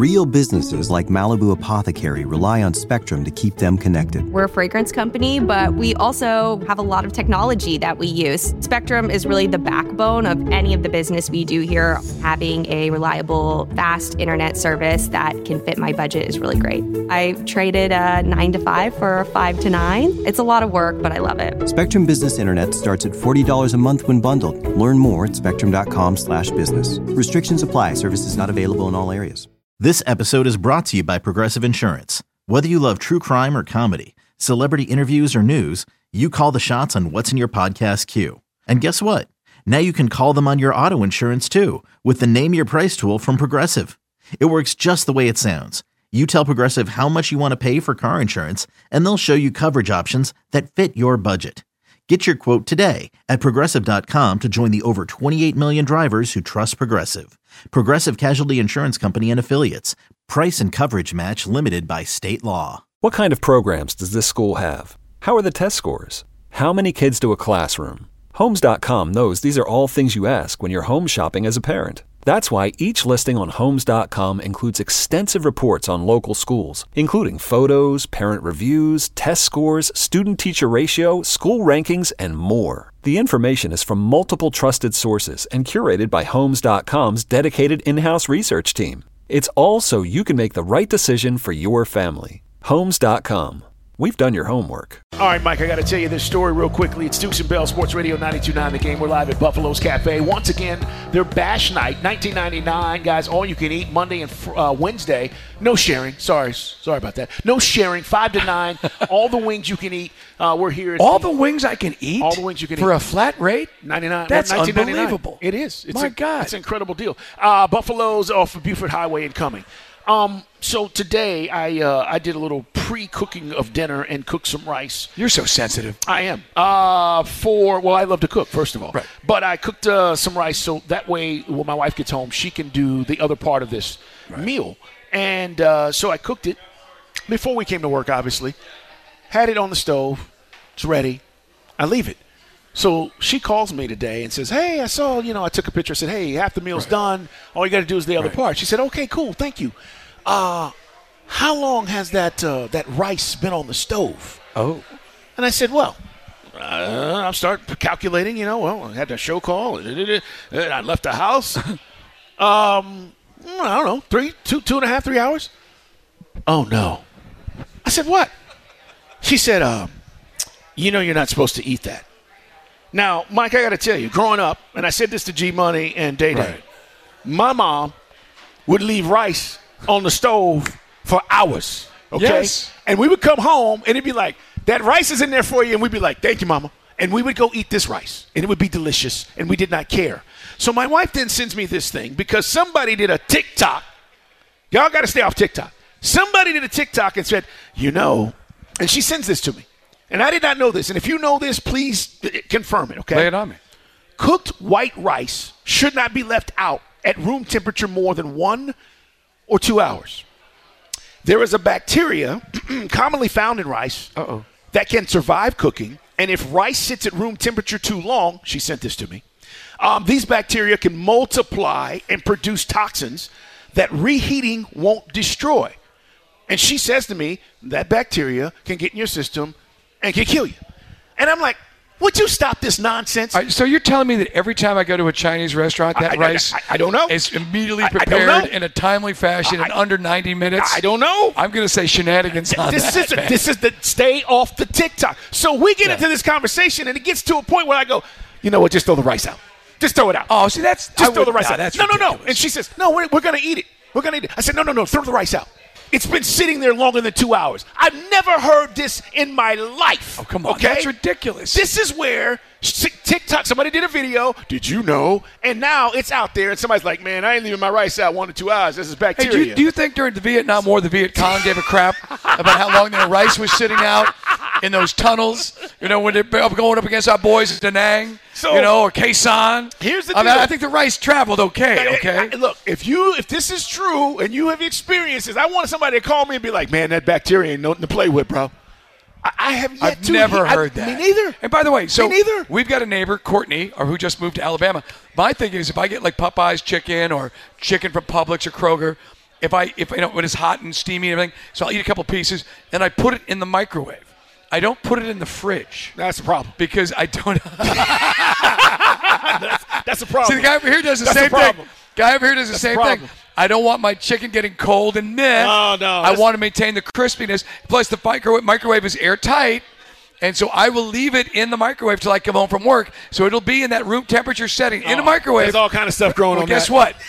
Real businesses like Malibu Apothecary rely on Spectrum to keep them connected. We're a fragrance company, but we also have a lot of technology that we use. Spectrum is really the backbone of any of the business we do here. Having a reliable, fast internet service that can fit my budget is really great. I traded a 9 to 5 for a 5 to 9. It's a lot of work, but I love it. Spectrum Business Internet starts at $40 a month when bundled. Learn more at spectrum.com/business. Restrictions apply. Services not available in all areas. This episode is brought to you by Progressive Insurance. Whether you love true crime or comedy, celebrity interviews or news, you call the shots on what's in your podcast queue. And guess what? Now you can call them on your auto insurance too with the Name Your Price tool from Progressive. It works just the way it sounds. You tell Progressive how much you want to pay for car insurance, and they'll show you coverage options that fit your budget. Get your quote today at Progressive.com to join the over 28 million drivers who trust Progressive. Progressive Casualty Insurance Company and Affiliates. Price and coverage match limited by state law. What kind of programs does this school have? How are the test scores? How many kids to a classroom? Homes.com knows these are all things you ask when you're home shopping as a parent. That's why each listing on Homes.com includes extensive reports on local schools, including photos, parent reviews, test scores, student-teacher ratio, school rankings, and more. The information is from multiple trusted sources and curated by Homes.com's dedicated in-house research team. It's all so you can make the right decision for your family. Homes.com. We've done your homework. All right, Mike, I got to tell you this story real quickly. It's Dukes and Bell, Sports Radio 92.9 The Game. We're live at Buffalo's Cafe. Once again, their Bash Night, $19.99, guys, all you can eat Monday and Wednesday. No sharing. Sorry about that. No sharing, 5 to 9. All the wings you can eat. We're here. All the wings I can eat? All the wings you can eat. For a flat rate? $99. That's unbelievable. It is. My God. It's an incredible deal. Buffalo's off of Buford Highway and Cumming. So today I did a little pre-cooking of dinner and cooked some rice. You're so sensitive. I am. I love to cook, first of all. Right. But I cooked some rice so that way when my wife gets home, she can do the other part of this meal. And so I cooked it before we came to work, obviously. Had it on the stove. It's ready. I leave it. So she calls me today and says, hey, I saw, I took a picture. I said, hey, half the meal's done. All you got to do is the other part. She said, okay, cool. Thank you. How long has that rice been on the stove? Oh. And I said, well, I'll start calculating, I had a show call. I left the house. I don't know, 2.5, 3 hours. Oh, no. I said, what? She said, you're not supposed to eat that. Now, Mike, I got to tell you, growing up, and I said this to G Money and Day Day, my mom would leave rice on the stove for hours. Okay? Yes. And we would come home, and it'd be like, that rice is in there for you, and we'd be like, thank you, Mama. And we would go eat this rice, and it would be delicious, and we did not care. So my wife then sends me this thing because somebody did a TikTok. Y'all got to stay off TikTok. Somebody did a TikTok and said, and she sends this to me. And I did not know this. And if you know this, please confirm it, okay? Lay it on me. Cooked white rice should not be left out at room temperature more than 1 or 2 hours. There is a bacteria commonly found in rice that can survive cooking. And if rice sits at room temperature too long, she sent this to me, these bacteria can multiply and produce toxins that reheating won't destroy. And she says to me, that bacteria can get in your system and can kill you. And I'm like, would you stop this nonsense? So you're telling me that every time I go to a Chinese restaurant, that rice I don't know. is immediately prepared in a timely fashion in under 90 minutes? I don't know. I'm going to say shenanigans on that. This is the stay off the TikTok. So we get into this conversation, and it gets to a point where I go, you know what, just throw the rice out. Just throw it out. Oh, see, just throw the rice out. That's no. ridiculous. And she says, no, we're going to eat it. We're going to eat it. I said, no, throw the rice out. It's been sitting there longer than 2 hours. I've never heard this in my life. Oh, come on. Okay? That's ridiculous. This is where TikTok, somebody did a video, did you know? And now it's out there, and somebody's like, man, I ain't leaving my rice out 1 to 2 hours. This is bacteria. Hey, do you think during the Vietnam War, the Viet Cong gave a crap about how long their rice was sitting out in those tunnels? When they're going up against our boys at Da Nang, or Khe Sanh. Here's the deal. I think the rice traveled okay? Look, if this is true and you have experiences, I want somebody to call me and be like, man, that bacteria ain't nothing to play with, bro. I've never heard that. Me neither. And by the way, we've got a neighbor, Courtney, who just moved to Alabama. My thing is, if I get like Popeye's chicken or chicken from Publix or Kroger, if when it's hot and steamy and everything, so I'll eat a couple pieces and I put it in the microwave. I don't put it in the fridge. That's the problem. Because I don't. that's the problem. See, the guy over here does the same thing. Guy over here does the same thing. I don't want my chicken getting cold and meh. Oh, no. I want to maintain the crispiness. Plus, the microwave is airtight. And so I will leave it in the microwave till I come home from work. So it'll be in that room temperature setting in the microwave. There's all kind of stuff growing on guess that. What?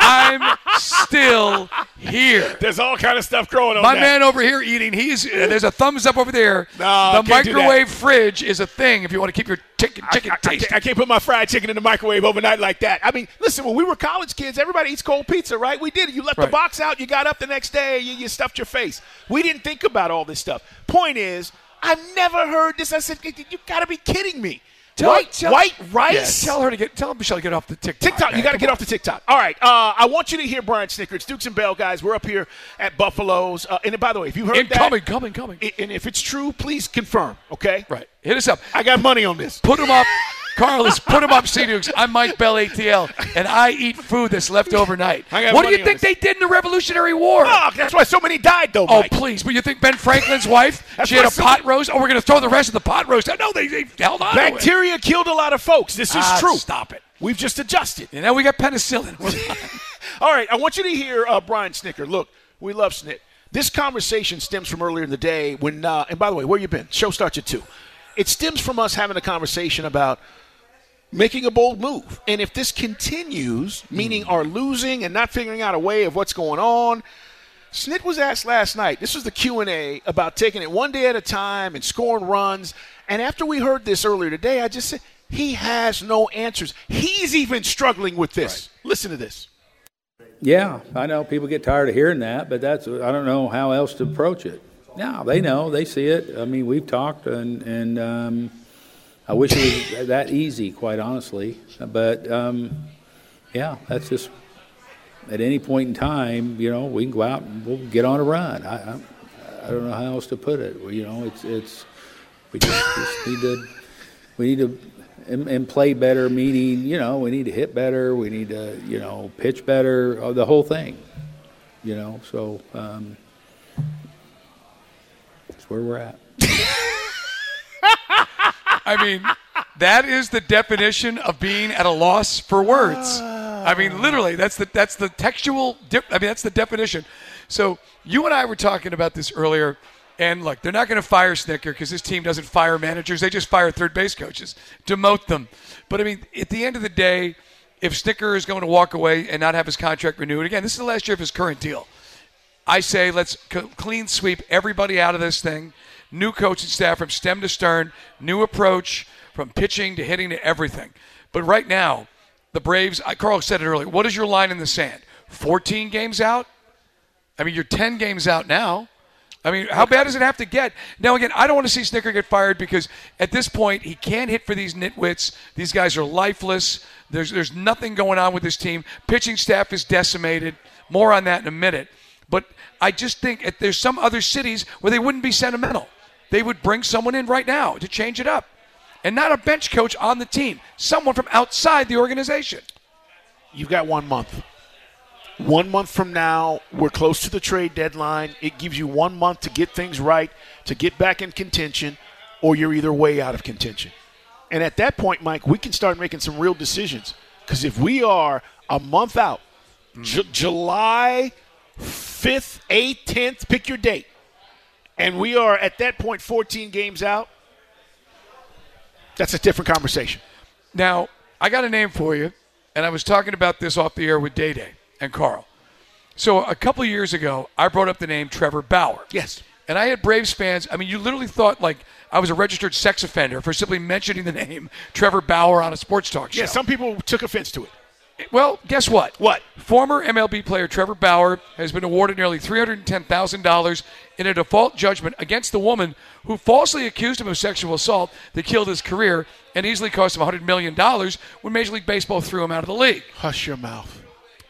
I'm still here. There's all kind of stuff growing on My that. man over here eating, there's a thumbs up over there. No, the microwave fridge is a thing if you want to keep your chicken tasty. I can't put my fried chicken in the microwave overnight like that. I mean, listen, when we were college kids, everybody eats cold pizza, right? We did it. You left the box out, you got up the next day, you stuffed your face. We didn't think about all this stuff. Point is, I've never heard this. I said, you got to be kidding me. White rice? Yeah, tell Michelle to get off the TikTok. You got to get off the TikTok. All right. I want you to hear Brian Snitker. It's Dukes and Bell, guys. We're up here at Buffalo's. And by the way, if you heard that. Coming. And if it's true, please confirm, okay? Right. Hit us up. I got money on this. Put them up. Carlos, put them up, C-Dukes. I'm Mike Bell, ATL, and I eat food that's left overnight. What do you think they did in the Revolutionary War? Oh, that's why so many died, though, Mike. Oh, please. But you think Ben Franklin's wife, she had a pot roast? Oh, we're going to throw the rest of the pot roast out. No, they held on Bacteria to it. killed a lot of folks. This is true. Stop it. We've just adjusted. And now we got penicillin. All right, I want you to hear Brian Snitker. Look, we love Snit. This conversation stems from earlier in the day when, and by the way, where you been? Show starts at 2. It stems from us having a conversation about making a bold move. And if this continues, meaning our losing and not figuring out a way of what's going on, Snit was asked last night, this was the Q&A, about taking it one day at a time and scoring runs. And after we heard this earlier today, I just said, he has no answers. He's even struggling with this. Right. Listen to this. Yeah, I know people get tired of hearing that, but I don't know how else to approach it. No, they know, they see it. I mean, we've talked, and I wish it was that easy, quite honestly. But, yeah, that's just at any point in time, we can go out and we'll get on a run. I don't know how else to put it. We just need to and play better, meaning, we need to hit better, we need to, pitch better, the whole thing, so that's where we're at. I mean, that is the definition of being at a loss for words. I mean, literally, that's the textual. That's the definition. So you and I were talking about this earlier, and look, they're not going to fire Snitker because this team doesn't fire managers; they just fire third base coaches, demote them. But I mean, at the end of the day, if Snitker is going to walk away and not have his contract renewed again, this is the last year of his current deal. I say let's clean sweep everybody out of this thing. New coaching staff from stem to stern, new approach from pitching to hitting to everything. But right now, the Braves, Carl said it earlier, what is your line in the sand? 14 games out? I mean, you're 10 games out now. I mean, how bad does it have to get? Now, again, I don't want to see Snitker get fired because at this point, he can't hit for these nitwits. These guys are lifeless. There's nothing going on with this team. Pitching staff is decimated. More on that in a minute. But I just think there's some other cities where they wouldn't be sentimental. They would bring someone in right now to change it up. And not a bench coach on the team. Someone from outside the organization. You've got 1 month. 1 month from now, we're close to the trade deadline. It gives you 1 month to get things right, to get back in contention, or you're either way out of contention. And at that point, Mike, we can start making some real decisions. Because if we are a month out, July 5th, 8th, 10th, pick your date, and we are at that point 14 games out, that's a different conversation. Now, I got a name for you, and I was talking about this off the air with Day Day and Carl. So a couple of years ago, I brought up the name Trevor Bauer. Yes. And I had Braves fans, you literally thought like I was a registered sex offender for simply mentioning the name Trevor Bauer on a sports talk show. Yeah, some people took offense to it. Well, guess what? What? Former MLB player Trevor Bauer has been awarded nearly $310,000 in a default judgment against the woman who falsely accused him of sexual assault that killed his career and easily cost him $100 million when Major League Baseball threw him out of the league. Hush your mouth.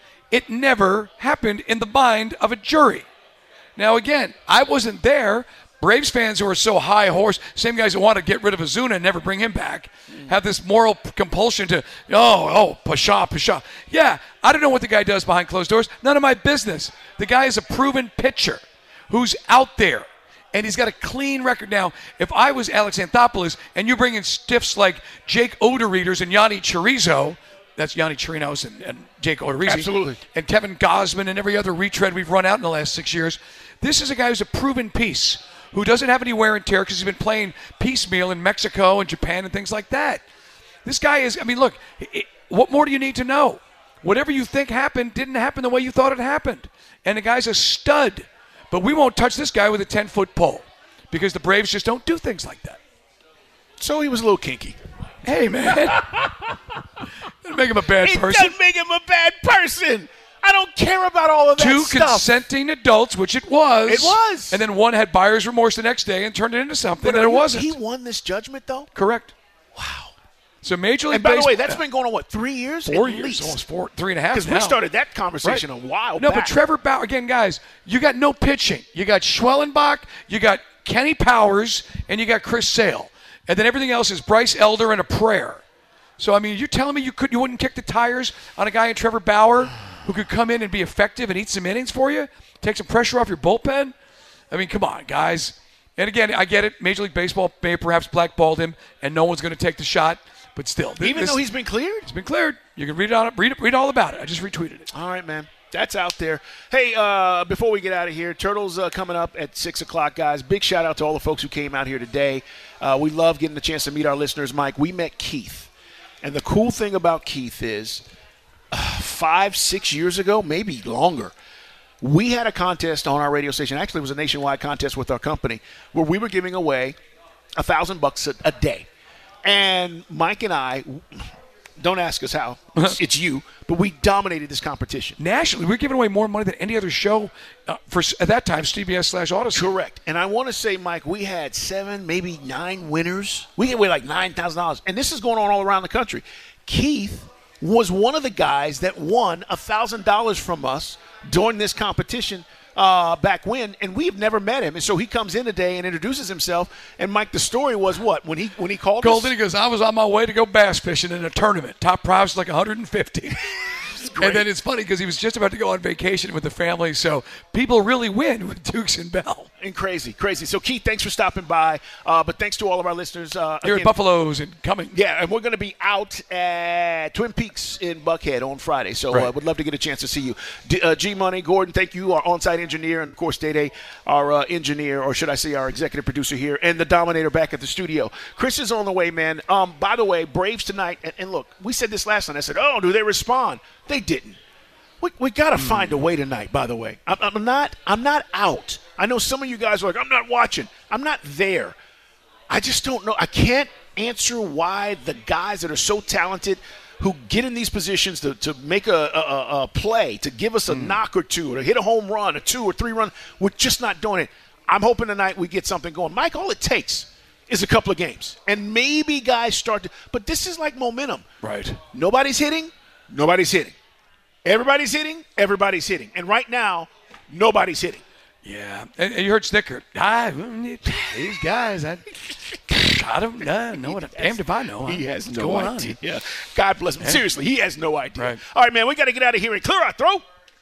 It never happened in the mind of a jury. Now, again, I wasn't there, Braves fans who are so high horse, same guys that want to get rid of Ozuna and never bring him back, have this moral compulsion to, Pasha. Yeah, I don't know what the guy does behind closed doors. None of my business. The guy is a proven pitcher who's out there. And he's got a clean record now. If I was Alex Anthopoulos and you bring in stiffs like Jake Odoreters and Yanni Chirizo, that's Yanni Chirinos and Jake Odorizzi. Absolutely. And Kevin Gausman and every other retread we've run out in the last 6 years. This is a guy who's a proven piece, who doesn't have any wear and tear because he's been playing piecemeal in Mexico and Japan and things like that. This guy is, look, what more do you need to know? Whatever you think happened didn't happen the way you thought it happened. And the guy's a stud. But we won't touch this guy with a 10-foot pole because the Braves just don't do things like that. So he was a little kinky. Hey, man. Doesn't make him a bad person. It doesn't make him a bad person. I don't care about all of that Two stuff. consenting adults, which it was. It was. And then one had buyer's remorse the next day and turned it into something that it wasn't. He won this judgment, though? Correct. Wow. So Major League And by Baseball, the way, that's been going on, what, 3 years? 4 At years, least. almost 3.5 now. Because we started that conversation Right. a while No, back. but Trevor Bauer, again, guys, you got no pitching. You got Schwellenbach, you got Kenny Powers, and you got Chris Sale. And then everything else is Bryce Elder and a prayer. So, you're telling me you wouldn't kick the tires on a guy in Trevor Bauer who could come in and be effective and eat some innings for you? Take some pressure off your bullpen? Come on, guys. And again, I get it. Major League Baseball may have perhaps blackballed him, and no one's going to take the shot. But still. Even though he's been cleared? He's been cleared. You can read all about it. I just retweeted it. All right, man. That's out there. Hey, before we get out of here, Turtles coming up at 6 o'clock, guys. Big shout-out to all the folks who came out here today. We love getting the chance to meet our listeners, Mike. We met Keith. And the cool thing about Keith is 5-6 years ago, maybe longer, we had a contest on our radio station. Actually, it was a nationwide contest with our company where we were giving away $1,000 a day. And Mike and I, don't ask us how, it's you, but we dominated this competition. Nationally, we're giving away more money than any other show for, at that time, CBS/Odyssey. Correct. And I want to say, Mike, we had 7, maybe 9 winners. We gave away like $9,000. And this is going on all around the country. Keith was one of the guys that won $1,000 from us during this competition back when, and we've never met him. And so he comes in today and introduces himself. And Mike, the story was what when he called Golden, us? he goes, I was on my way to go bass fishing in a tournament. Top prize was like $150. And then it's funny because he was just about to go on vacation with the family. So people really win with Dukes and Bell. And crazy. So Keith, thanks for stopping by. But thanks to all of our listeners here again, at Buffalo's and coming. Yeah, and we're going to be out at Twin Peaks in Buckhead on Friday. So Right. would love to get a chance to see you. G-Money, Gordon, thank you, our on-site engineer, and, of course, Day-Day, our engineer, or should I say our executive producer here, and the Dominator back at the studio. Chris is on the way, man. By the way, Braves tonight, and look, we said this last night. I said, do they respond? They didn't. We got to find a way tonight, by the way. I'm not out. I know some of you guys are like, I'm not watching. I'm not there. I just don't know. I can't answer why the guys that are so talented who get in these positions to make a play, to give us a knock or two, or to hit a home run, a 2 or 3 run, we're just not doing it. I'm hoping tonight we get something going. Mike, all it takes is a couple of games. And maybe guys start to – but this is like momentum. Right. Nobody's hitting. Everybody's hitting. And right now, nobody's hitting. Yeah. And you heard Snicker. These guys, I don't know what damned if I know. He has what's no going idea. on. Yeah. God bless him. Seriously, he has no idea. Right. All right, man, we got to get out of here and clear our throat.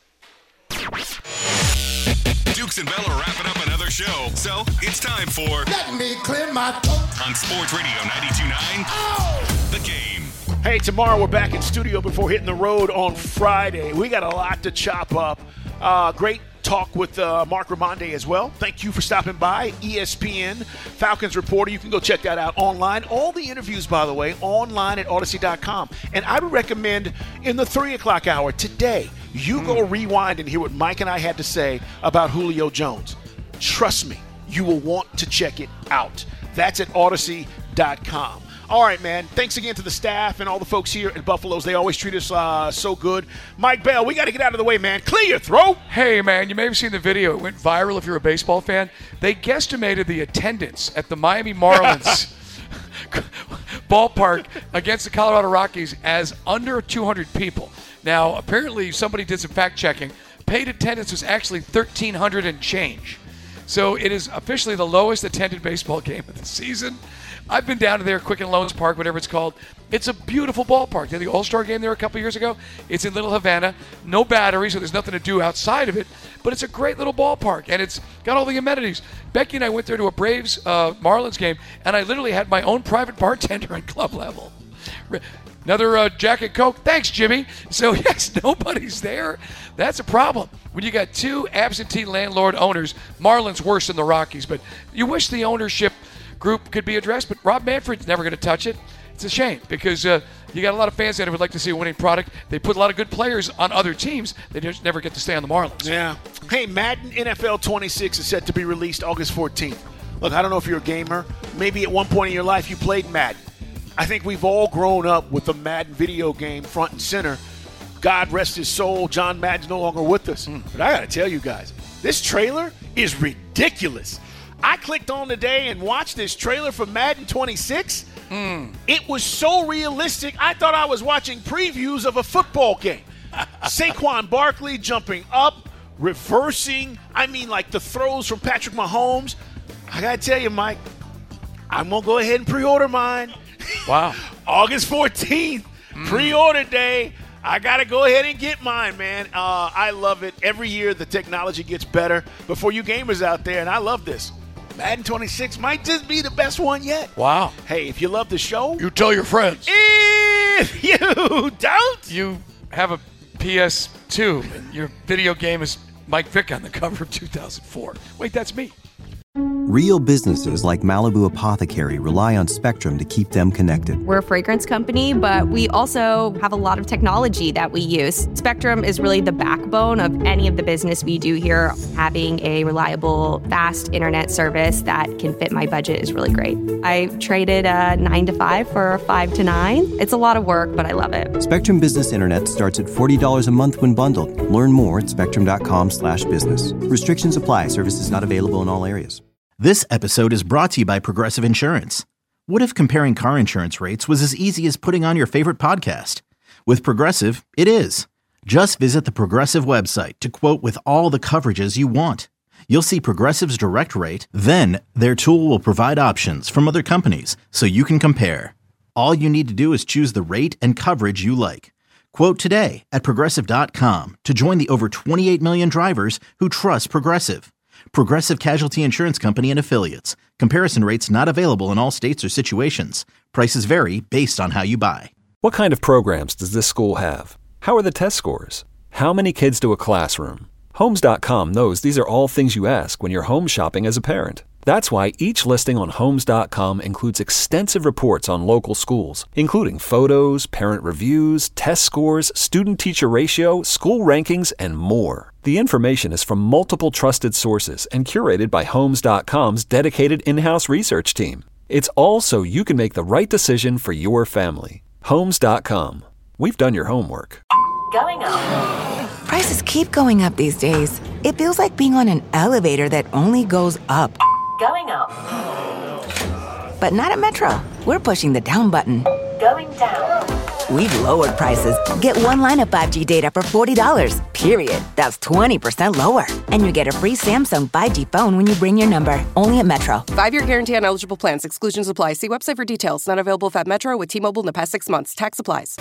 Dukes and Bell are wrapping up another show, so it's time for Let me clear my throat. on Sports Radio 92.9, The Game. Hey, tomorrow we're back in studio before hitting the road on Friday. We got a lot to chop up. Great talk with Mark Raimondi as well. Thank you for stopping by. ESPN Falcons reporter. You can go check that out online. All the interviews, by the way, online at Odyssey.com. And I would recommend in the 3 o'clock hour today, you go rewind and hear what Mike and I had to say about Julio Jones. Trust me, you will want to check it out. That's at Odyssey.com. All right, man. Thanks again to the staff and all the folks here at Buffalo's. They always treat us so good. Mike Bell, we got to get out of the way, man. Clear your throat. Hey, man, you may have seen the video. It went viral if you're a baseball fan. They guesstimated the attendance at the Miami Marlins ballpark against the Colorado Rockies as under 200 people. Now, apparently somebody did some fact checking. Paid attendance was actually 1,300 and change. So it is officially the lowest attended baseball game of the season. I've been down to there, Quicken Loans Park, whatever it's called. It's a beautiful ballpark. They had the All-Star game there a couple years ago. It's in Little Havana. No battery, so there's nothing to do outside of it. But it's a great little ballpark, and it's got all the amenities. Becky and I went there to a Braves Marlins game, and I literally had my own private bartender at club level. Another Jack and Coke. Thanks, Jimmy. So, yes, nobody's there. That's a problem. When you got two absentee landlord owners, Marlins worse than the Rockies, but you wish the ownership group could be addressed, but Rob Manfred's never going to touch it. It's a shame because you got a lot of fans that would like to see a winning product. They put a lot of good players on other teams. They just never get to stay on the Marlins. Yeah. Hey, Madden NFL 26 is set to be released August 14th. Look, I don't know if you're a gamer. Maybe at one point in your life you played Madden. I think we've all grown up with the Madden video game front and center. God rest his soul, John Madden's no longer with us. But I got to tell you guys, this trailer is ridiculous. I clicked on today and watched this trailer for Madden 26. It was so realistic, I thought I was watching previews of a football game. Saquon Barkley jumping up, reversing. I mean, like the throws from Patrick Mahomes. I got to tell you, Mike, I'm going to go ahead and pre-order mine. Wow. August 14th, pre-order day. I got to go ahead and get mine, man. I love it. Every year the technology gets better. But for you gamers out there, and I love this, Madden 26 might just be the best one yet. Wow. Hey, if you love the show, you tell your friends. If you don't, you have a PS2 and your video game is Mike Vick on the cover of 2004. Wait, that's me. Real businesses like Malibu Apothecary rely on Spectrum to keep them connected. We're a fragrance company, but we also have a lot of technology that we use. Spectrum is really the backbone of any of the business we do here. Having a reliable, fast internet service that can fit my budget is really great. I traded a 9 to 5 for a 5 to 9. It's a lot of work, but I love it. Spectrum Business Internet starts at $40 a month when bundled. Learn more at spectrum.com/business. Restrictions apply. Services not available in all areas. This episode is brought to you by Progressive Insurance. What if comparing car insurance rates was as easy as putting on your favorite podcast? With Progressive, it is. Just visit the Progressive website to quote with all the coverages you want. You'll see Progressive's direct rate, then their tool will provide options from other companies so you can compare. All you need to do is choose the rate and coverage you like. Quote today at Progressive.com to join the over 28 million drivers who trust Progressive. Progressive Casualty Insurance Company and Affiliates. Comparison rates not available in all states or situations. Prices vary based on how you buy. What kind of programs does this school have? How are the test scores? How many kids do a classroom? Homes.com knows these are all things you ask when you're home shopping as a parent. That's why each listing on Homes.com includes extensive reports on local schools, including photos, parent reviews, test scores, student-teacher ratio, school rankings, and more. The information is from multiple trusted sources and curated by Homes.com's dedicated in-house research team. It's all so you can make the right decision for your family. Homes.com. We've done your homework. Going up. Prices keep going up these days. It feels like being on an elevator that only goes up. Going up. But not at Metro. We're pushing the down button. Going down. We've lowered prices. Get one line of 5G data for $40, period. That's 20% lower. And you get a free Samsung 5G phone when you bring your number. Only at Metro. 5-year guarantee on eligible plans. Exclusions apply. See website for details. Not available at Metro with T-Mobile in the past 6 months. Tax applies.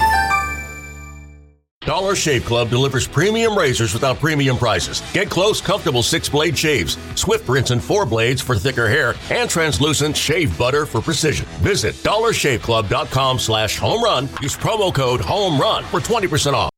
Dollar Shave Club delivers premium razors without premium prices. Get close, comfortable 6-blade shaves, swift rinse and 4 blades for thicker hair, and translucent shave butter for precision. Visit dollarshaveclub.com/homerun. Use promo code HOMERUN for 20% off.